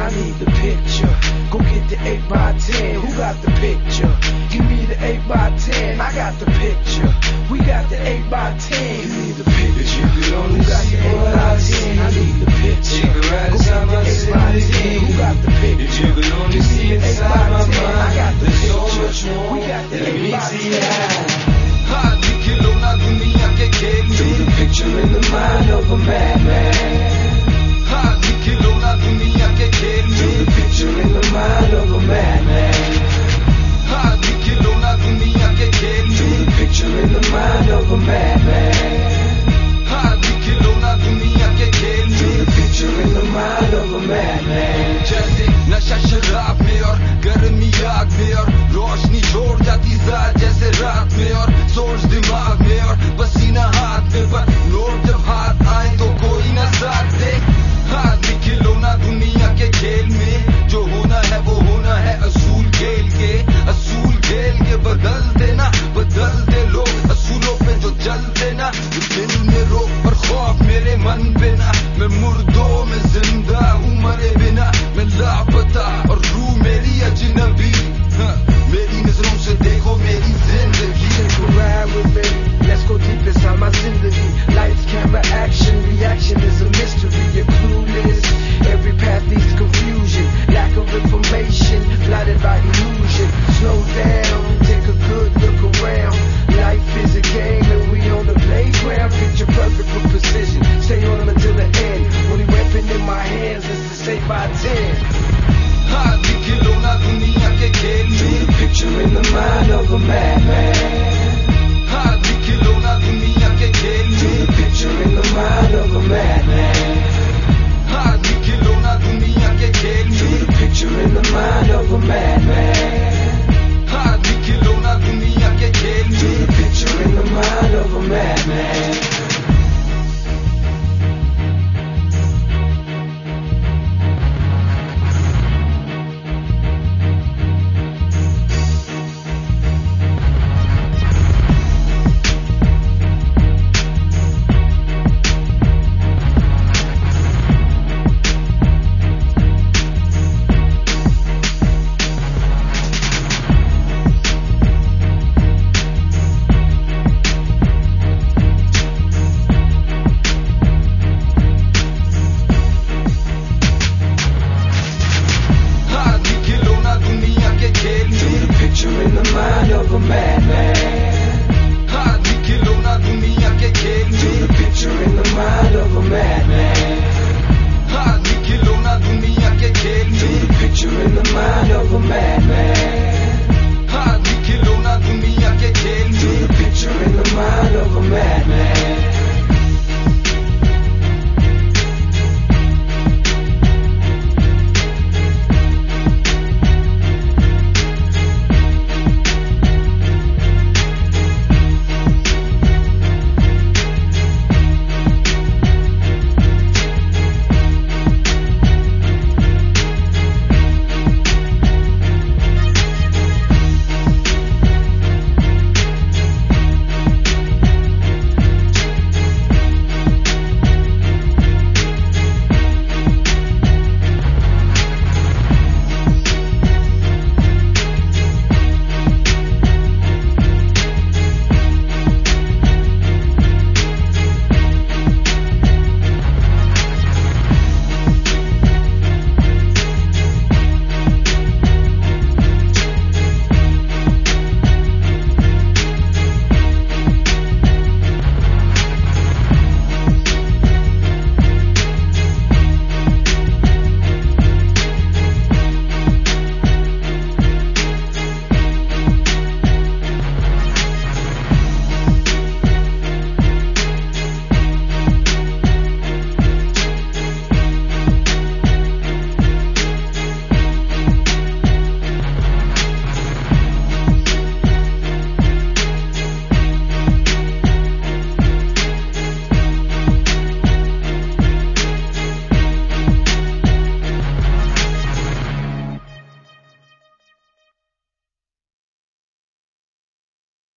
I need the picture. Go get the 8x10. Who got the picture? Give me the 8x10. I got the picture. We got the 8x10. Give me the picture. Who got the 8x10? I need the picture. You can ride Go inside get my the 8x10. Who got the picture? If you could only see inside my mind, I got the there's so picture. much more We got the that meets the 8x10. eye. हाथी खिलौना दुनिया के खेल में. Do the picture in the mind of a madman. हाथी खिलौना दुनिया के खेल में. Do the picture in the mind of a madman. हाथी खिलौना दुनिया के खेल में. Do the picture in the mind of a madman. हाथी खिलौना दुनिया के खेल में. Do the picture in the mind of a madman. जैसे नशा शराब में और गर्मी आग में और रोशनी छोड़ जाती साथ जैसे रात में और सोच दिमाग में और पसीना हाथ में पर लोग जब हाथ आए तो कोई न साथ दे. हाथी खिलौना दुनिया के खेल में जो होना है वो होना है असूल खेल के बदल देना बदलते लोग असूलों पे जो चलते ना दिल में रोक पर खौफ मेरे मन पे ना. मैं मुर्दों में जिंदा हूँ मरे बिना मैं लापता और रूह मेरी अजनबी. मेरी नजरों से देखो मेरी जिंदगी. Take a ride with me. Let's go deep inside my zindagi. Lights, camera, action, reaction is a mystery. You're clueless. Every path leads to confusion. Lack of information, blinded by illusion. Slow down, take a good look around. Life is a game and we on the playground. Picture perfect with precision. Stay on them until the end. Only weapon in my hands is to say by 10. हाथी खिलौना दुनिया के खेल में. Do the picture in the mind of a madman. हाथी खिलौना दुनिया के खेल में. Do the picture in the mind of a madman. हाथी खिलौना दुनिया के खेल में. Do the picture in the mind of a madman. हाथी खिलौना दुनिया के खेल में. Do the picture in the mind of a madman. हाथी खिलौना दुनिया के खेल में. Do the picture in the mind of a madman.